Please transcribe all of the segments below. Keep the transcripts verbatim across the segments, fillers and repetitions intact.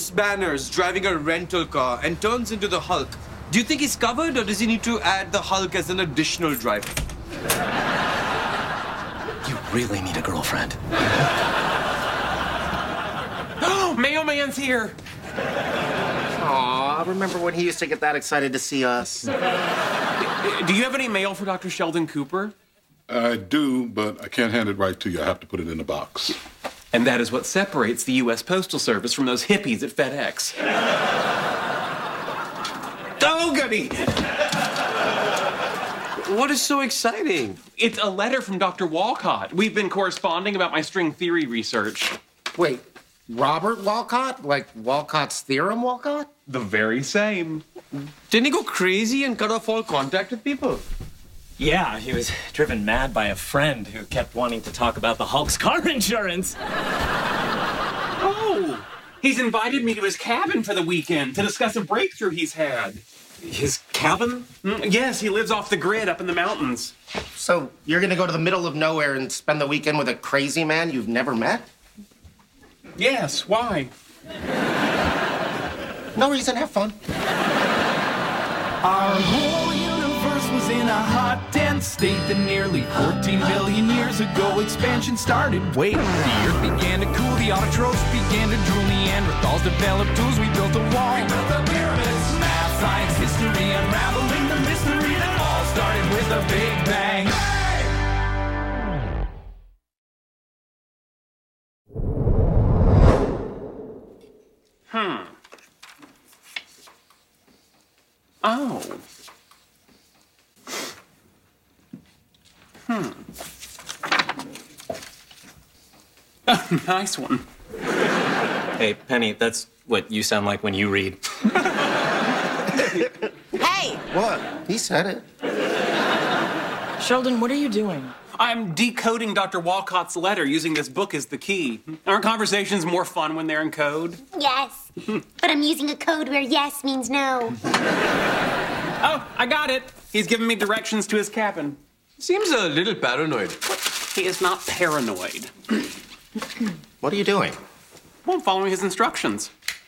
Bruce Banner's driving a rental car and turns into the Hulk. Do you think he's covered, or does he need to add the Hulk as an additional driver? You really need a girlfriend. Oh, Mailman's here. Aw, remember when he used to get that excited to see us? Do you have any mail for Doctor Sheldon Cooper? I do, but I can't hand it right to you. I have to put it in a box. And that is what separates the U S Postal Service from those hippies at FedEx. Oh, goody! What is so exciting? It's a letter from Doctor Walcott. We've been corresponding about my string theory research. Wait, Robert Walcott? Like Walcott's theorem Walcott? The very same. Didn't he go crazy and cut off all contact with people? Yeah, he was driven mad by a friend who kept wanting to talk about the Hulk's car insurance. Oh, he's invited me to his cabin for the weekend to discuss a breakthrough he's had. His cabin? Mm, yes, he lives off the grid up in the mountains. So you're gonna go to the middle of nowhere and spend the weekend with a crazy man you've never met? Yes, why? No reason, have fun. Our whole universe was in a hot, dense state that nearly fourteen billion years ago expansion started. Wait, the earth began to cool, the autotrophs began to drool, Neanderthals developed tools, we built a wall. We built the pyramids, math, science, history, unraveling the mystery that all started with a big bang. Hmm. Oh. Hmm. Oh, nice one. Hey, Penny, that's what you sound like when you read. Hey! What? He said it. Sheldon, what are you doing? I'm decoding Doctor Walcott's letter using this book as the key. Aren't conversations more fun when they're in code? Yes, but I'm using a code where yes means no. Oh, I got it. He's giving me directions to his cabin. Seems a little paranoid. He is not paranoid. What are you doing? Well, I'm following his instructions.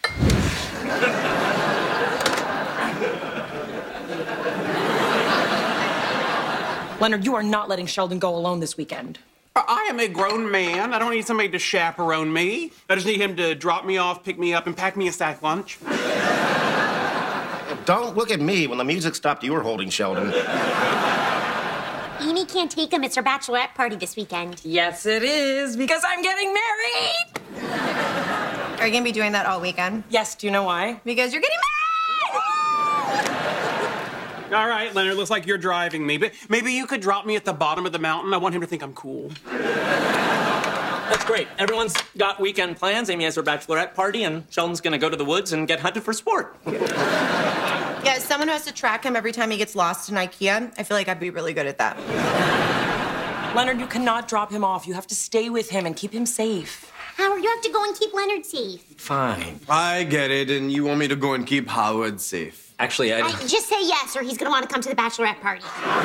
Leonard, you are not letting Sheldon go alone this weekend. I am a grown man. I don't need somebody to chaperone me. I just need him to drop me off, pick me up, and pack me a sack lunch. Don't look at me. When the music stopped, you were holding Sheldon. Amy can't take him. It's her bachelorette party this weekend. Yes, it is, because I'm getting married! Are you gonna be doing that all weekend? Yes, do you know why? Because you're getting married! All right, Leonard, looks like you're driving me, but maybe you could drop me at the bottom of the mountain. I want him to think I'm cool. That's great. Everyone's got weekend plans. Amy has her bachelorette party, and Sheldon's gonna go to the woods and get hunted for sport. Yeah, as someone who has to track him every time he gets lost in IKEA, I feel like I'd be really good at that. Leonard, you cannot drop him off. You have to stay with him and keep him safe. Howard, you have to go and keep Leonard safe. Fine. I get it, and you want me to go and keep Howard safe. Actually, I... I, just say yes, or he's gonna want to come to the bachelorette party.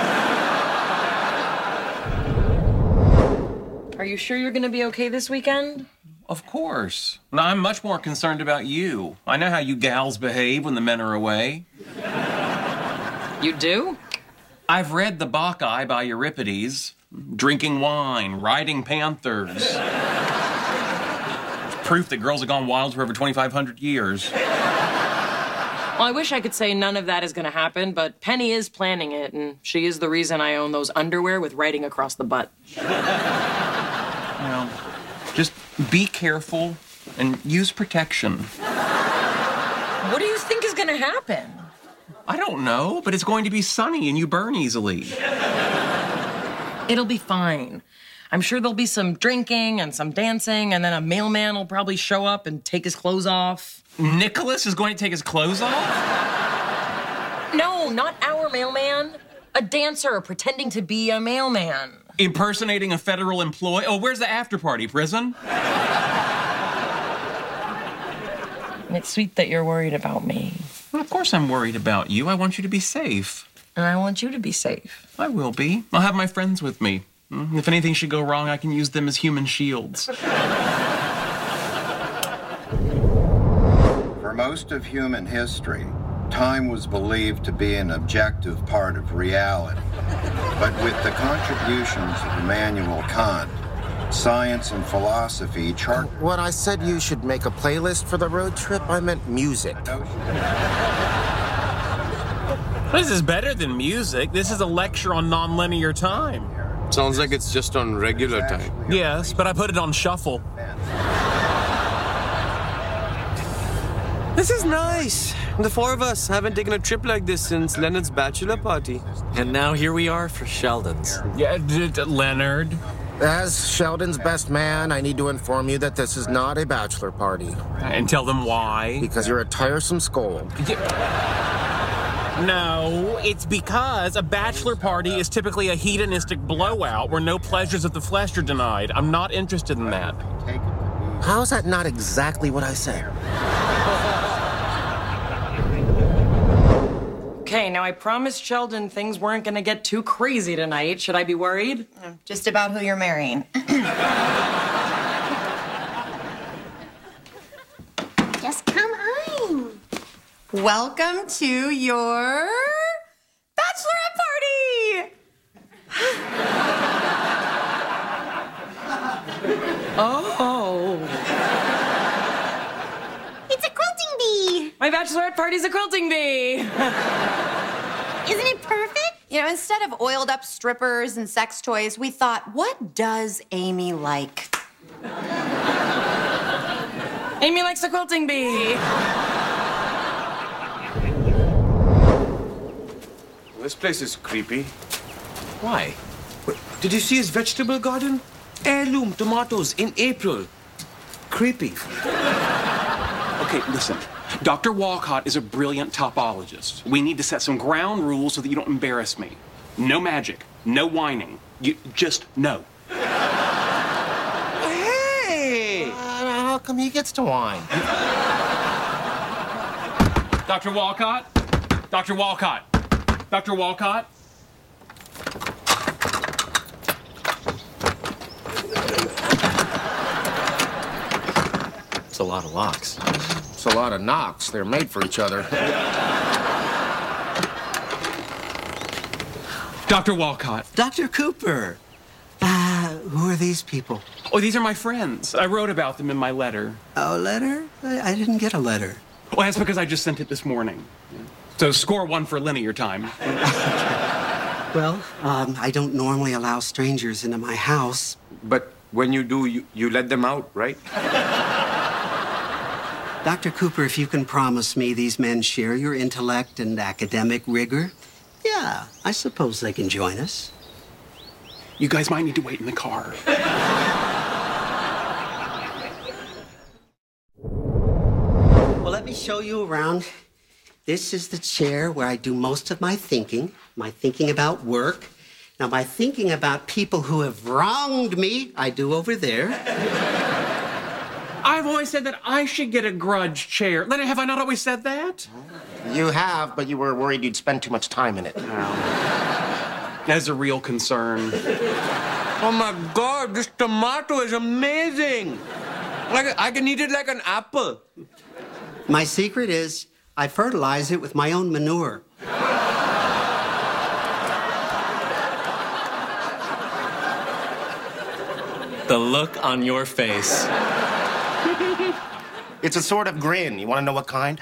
Are you sure you're gonna be okay this weekend? Of course. Now, I'm much more concerned about you. I know how you gals behave when the men are away. You do? I've read The Bacchae by Euripides. Drinking wine, riding panthers. It's proof that girls have gone wild for over twenty-five hundred years. Well, I wish I could say none of that is gonna happen, but Penny is planning it, and she is the reason I own those underwear with writing across the butt. Well, just be careful and use protection. What do you think is gonna happen? I don't know, but it's going to be sunny and you burn easily. It'll be fine. I'm sure there'll be some drinking and some dancing, and then a mailman will probably show up and take his clothes off. Nicholas is going to take his clothes off? No, not our mailman. A dancer pretending to be a mailman. Impersonating a federal employee? Oh, where's the after party? Prison? It's sweet that you're worried about me. Well, of course I'm worried about you. I want you to be safe. And I want you to be safe. I will be. I'll have my friends with me. If anything should go wrong, I can use them as human shields. For most of human history, time was believed to be an objective part of reality. But with the contributions of Immanuel Kant, science and philosophy chart... When I said you should make a playlist for the road trip, I meant music. This is better than music. This is a lecture on nonlinear time. Sounds like it's just on regular time. Yes, but I put it on shuffle. This is nice. The four of us haven't taken a trip like this since Leonard's bachelor party. And now here we are for Sheldon's. Yeah, d- d- Leonard. As Sheldon's best man, I need to inform you that this is not a bachelor party. And tell them why. Because you're a tiresome scold. No, it's because a bachelor party is typically a hedonistic blowout where no pleasures of the flesh are denied. I'm not interested in that. How is that not exactly what I said? Okay, now I promised Sheldon things weren't gonna get too crazy tonight. Should I be worried? Just about who you're marrying. Just come on. Welcome to your bachelorette party! Oh. It's a quilting bee. My bachelorette party's a quilting bee. Isn't it perfect? You know, instead of oiled up strippers and sex toys, we thought, what does Amy like? Amy likes a quilting bee. This place is creepy. Why? Wait, did you see his vegetable garden? Heirloom tomatoes in April. Creepy. Okay, listen. Doctor Walcott is a brilliant topologist. We need to set some ground rules so that you don't embarrass me. No magic, no whining. You just no. Hey! Uh, how come he gets to whine? Doctor Walcott? Doctor Walcott? Doctor Walcott? It's a lot of locks. It's a lot of knocks. They're made for each other. Doctor Walcott. Doctor Cooper. Uh, who are these people? Oh, these are my friends. I wrote about them in my letter. A letter? I, I didn't get a letter. Well, that's because I just sent it this morning. So score one for linear time. Well, um, I don't normally allow strangers into my house. But when you do, you, you let them out, right? Doctor Cooper, if you can promise me these men share your intellect and academic rigor, yeah, I suppose they can join us. You guys might need to wait in the car. Well, let me show you around. This is the chair where I do most of my thinking, my thinking about work. Now, my thinking about people who have wronged me, I do over there. I've always said that I should get a grudge chair. Leonard, have I not always said that? You have, but you were worried you'd spend too much time in it. That's a real concern. Oh my God, this tomato is amazing. Like I can eat it like an apple. My secret is I fertilize it with my own manure. The look on your face. It's a sort of grin. You want to know what kind?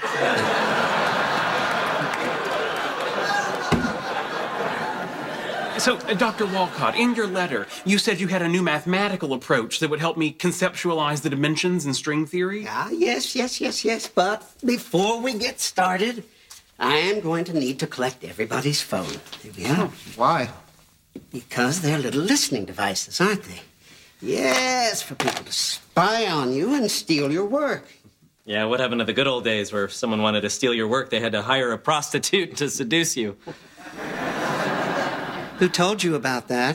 So, uh, Doctor Walcott, in your letter, you said you had a new mathematical approach that would help me conceptualize the dimensions in string theory? Ah, yes, yes, yes, yes. But before we get started, I am going to need to collect everybody's phone. Here we are. Why? Because they're little listening devices, aren't they? Yes, for people to spy on you and steal your work. Yeah, what happened to the good old days where if someone wanted to steal your work, they had to hire a prostitute to seduce you? Who told you about that?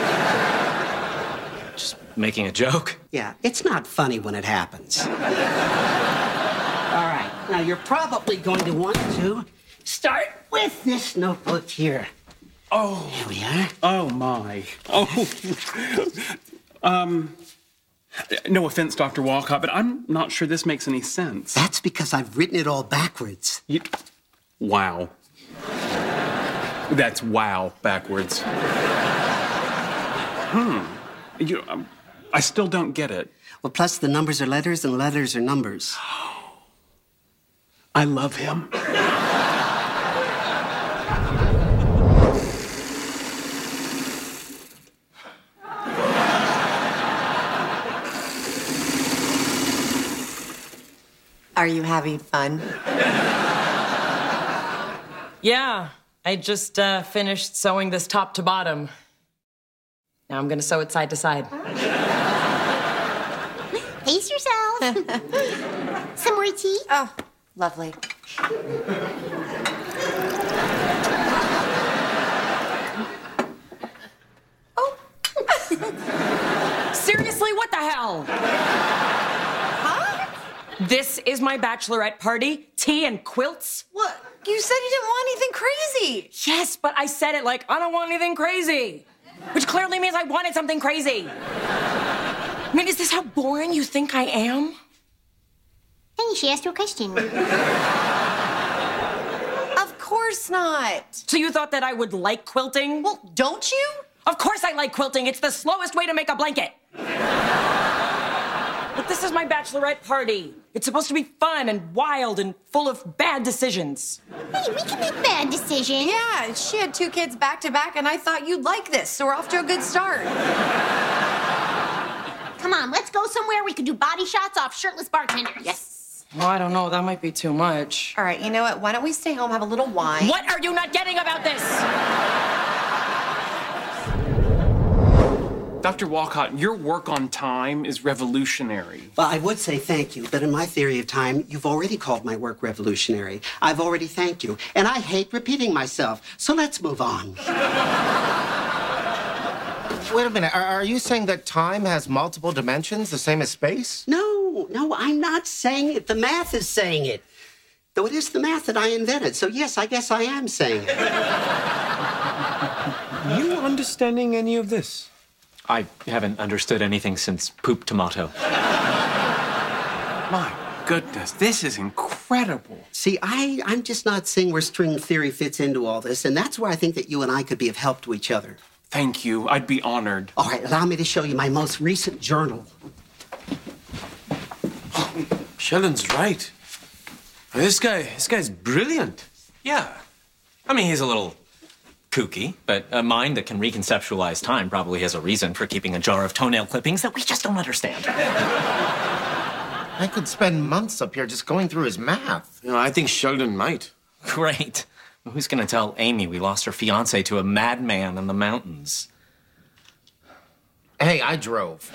Just making a joke. Yeah, it's not funny when it happens. All right, now you're probably going to want to start with this notebook here. Oh. Here we are. Oh, my. Oh. um, No offense, Doctor Walcott, but I'm not sure this makes any sense. That's because I've written it all backwards. You... Wow. That's wow backwards. Hmm. You, um, I still don't get it. Well, plus the numbers are letters and letters are numbers. I love him. Are you having fun? Yeah, I just uh, finished sewing this top to bottom. Now I'm gonna sew it side to side. Pace yourself. Some more tea? Oh, lovely. Oh. Seriously, what the hell? Huh? This is my bachelorette party. Tea and quilts. What? You said you didn't want anything crazy. Yes, but I said it like, I don't want anything crazy. Which clearly means I wanted something crazy. I mean, is this how boring you think I am? Hey, she asked you a question. Of course not. So you thought that I would like quilting? Well, don't you? Of course I like quilting. It's the slowest way to make a blanket. But this is my bachelorette party. It's supposed to be fun and wild and full of bad decisions. Hey, we can make bad decisions. Yeah, she had two kids back to back, and I thought you'd like this, so we're off to a good start. Come on, let's go somewhere we can do body shots off shirtless bartenders. Yes. Well, I don't know. That might be too much. All right, you know what? Why don't we stay home, have a little wine? What are you not getting about this? Doctor Walcott, your work on time is revolutionary. Well, I would say thank you, but in my theory of time, you've already called my work revolutionary. I've already thanked you, and I hate repeating myself, so let's move on. Wait a minute. Are, are you saying that time has multiple dimensions, the same as space? No, no, I'm not saying it. The math is saying it. Though it is the math that I invented, so yes, I guess I am saying it. You understanding any of this? I haven't understood anything since Poop Tomato. My goodness, this is incredible. See, I, I'm just not seeing where string theory fits into all this, and that's where I think that you and I could be of help to each other. Thank you. I'd be honored. All right, allow me to show you my most recent journal. Sheldon's right. This guy, this guy's brilliant. Yeah. I mean, he's a little kooky, but a mind that can reconceptualize time probably has a reason for keeping a jar of toenail clippings that we just don't understand. I could spend months up here just going through his math. You know, I think Sheldon might. Great. Well, who's going to tell Amy we lost her fiancé to a madman in the mountains? Hey, I drove.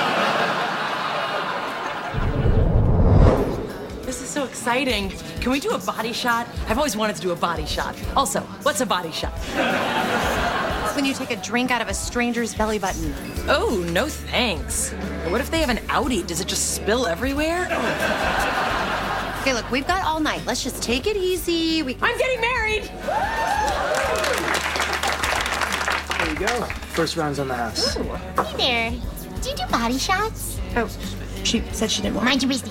This is so exciting. Can we do a body shot? I've always wanted to do a body shot. Also, what's a body shot? It's when you take a drink out of a stranger's belly button. Oh, no thanks. What if they have an outie? Does it just spill everywhere? Okay, look, we've got all night. Let's just take it easy. We I'm getting married! There you go. First round's on the house. Ooh. Hey there. Do you do body shots? Oh, she said she didn't want. Mind your business.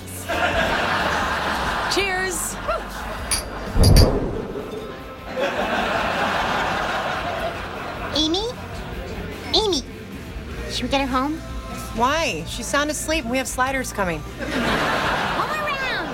Cheers! Amy? Amy, should we get her home? Why? She's sound asleep and we have sliders coming. One more round.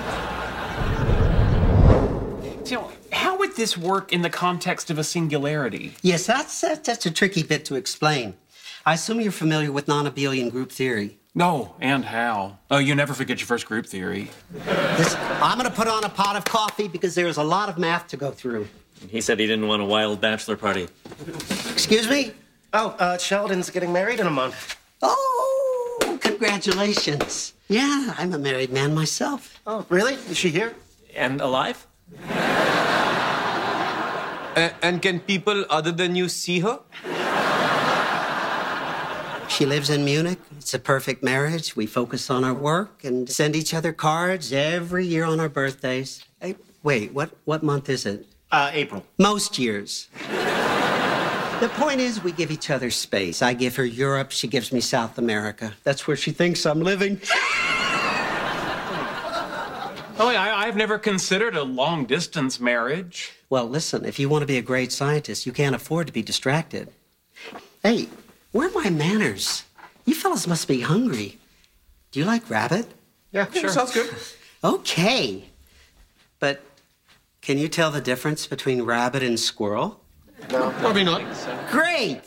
So, how would this work in the context of a singularity? Yes, that's, that's, that's a tricky bit to explain. I assume you're familiar with non-abelian group theory. No, and how? Oh, you never forget your first group theory. Listen, I'm going to put on a pot of coffee because there's a lot of math to go through. He said he didn't want a wild bachelor party. Excuse me? Oh, uh, Sheldon's getting married in a month. Oh, congratulations. Yeah, I'm a married man myself. Oh, really? Is she here? And alive? A- and can people other than you see her? She lives in Munich. It's a perfect marriage. We focus on our work and send each other cards every year on our birthdays. Hey, wait, what, what month is it? Uh, April. Most years. The point is, we give each other space. I give her Europe, she gives me South America. That's where she thinks I'm living. Oh, I, I've never considered a long-distance marriage. Well, listen, if you want to be a great scientist, you can't afford to be distracted. Hey, where are my manners? You fellas must be hungry. Do you like rabbit? Yeah, sure. Sounds good. Okay. But can you tell the difference between rabbit and squirrel? No, probably not. Great!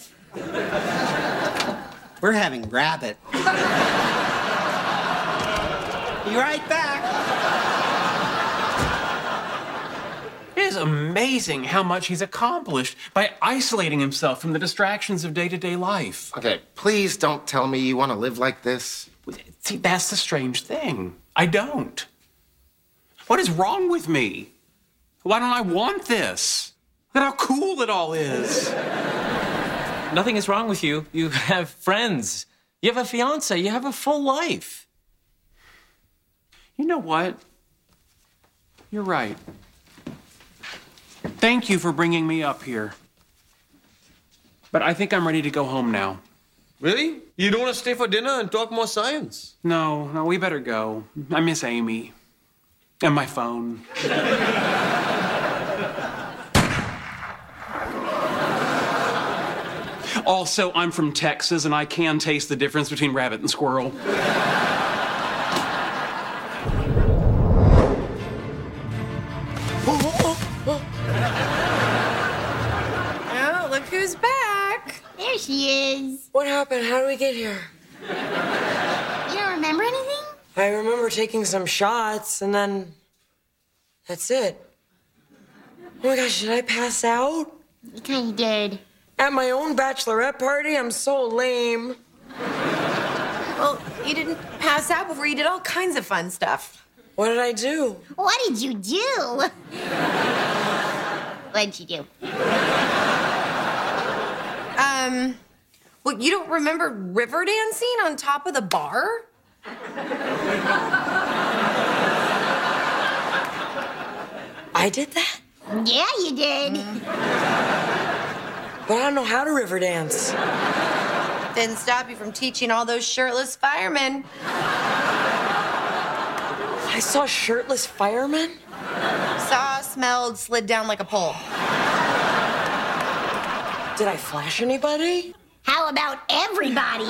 We're having rabbit. Be right back. It is amazing how much he's accomplished by isolating himself from the distractions of day-to-day life. Okay, please don't tell me you want to live like this. See, that's the strange thing. I don't. What is wrong with me? Why don't I want this? Look at how cool it all is. Nothing is wrong with you. You have friends. You have a fiance. You have a full life. You know what? You're right. Thank you for bringing me up here. But I think I'm ready to go home now. Really? You don't want to stay for dinner and talk more science? No, no, we better go. I miss Amy. And my phone. Also, I'm from Texas, and I can taste the difference between rabbit and squirrel. Oh, look who's back. There she is. What happened? How did we get here? You don't remember anything? I remember taking some shots, and then that's it. Oh my gosh, did I pass out? You kind of did. At my own bachelorette party? I'm so lame. Well, you didn't pass out before you did all kinds of fun stuff. What did I do? What did you do? What did you do? Um, well, you don't remember river dancing on top of the bar? I did that? Yeah, you did. But I don't know how to river dance. Didn't stop you from teaching all those shirtless firemen. I saw shirtless firemen? Saw, smelled, slid down like a pole. Did I flash anybody? How about everybody?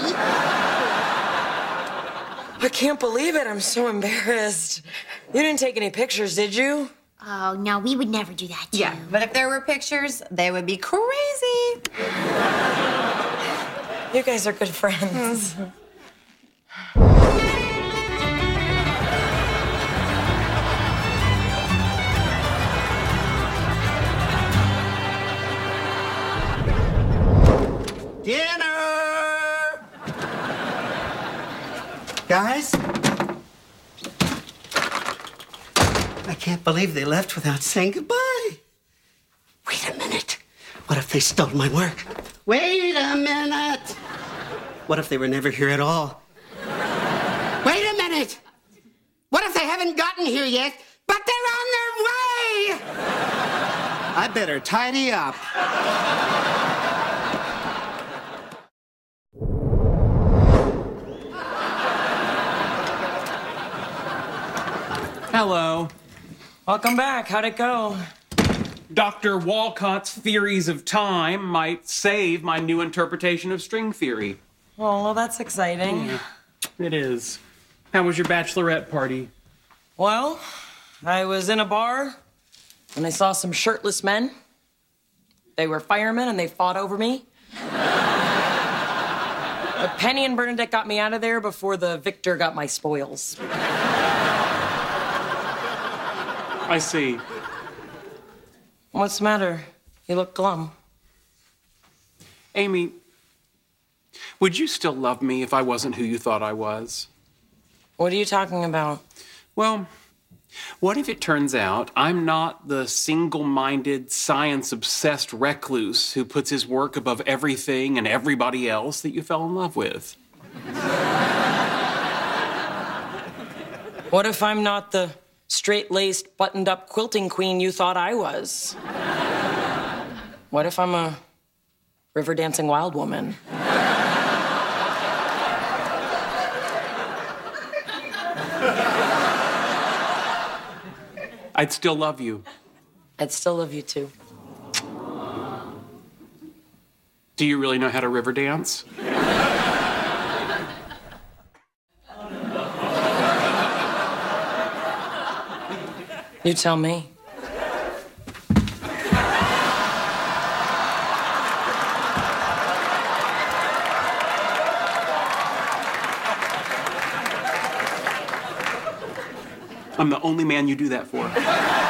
I can't believe it. I'm so embarrassed. You didn't take any pictures, did you? Oh, no, we would never do that to Yeah, you. but if there were pictures, they would be crazy. You guys are good friends. Dinner! Guys? I can't believe they left without saying goodbye. Wait a minute. What if they stole my work? Wait a minute. What if they were never here at all? Wait a minute. What if they haven't gotten here yet, but they're on their way? I better tidy up. Hello. Welcome back. How'd it go? Doctor Walcott's theories of time might save my new interpretation of string theory. Oh, well, that's exciting. Yeah, it is. How was your bachelorette party? Well, I was in a bar and I saw some shirtless men. They were firemen and they fought over me. But Penny and Bernadette got me out of there before the victor got my spoils. I see. What's the matter? You look glum. Amy, would you still love me if I wasn't who you thought I was? What are you talking about? Well, what if it turns out I'm not the single-minded, science-obsessed recluse who puts his work above everything and everybody else that you fell in love with? What if I'm not the straight-laced, buttoned-up quilting queen you thought I was? What if I'm a River dancing wild woman. I'd still love you. I'd still love you too. Do you really know how to river dance? You tell me. I'm the only man you do that for.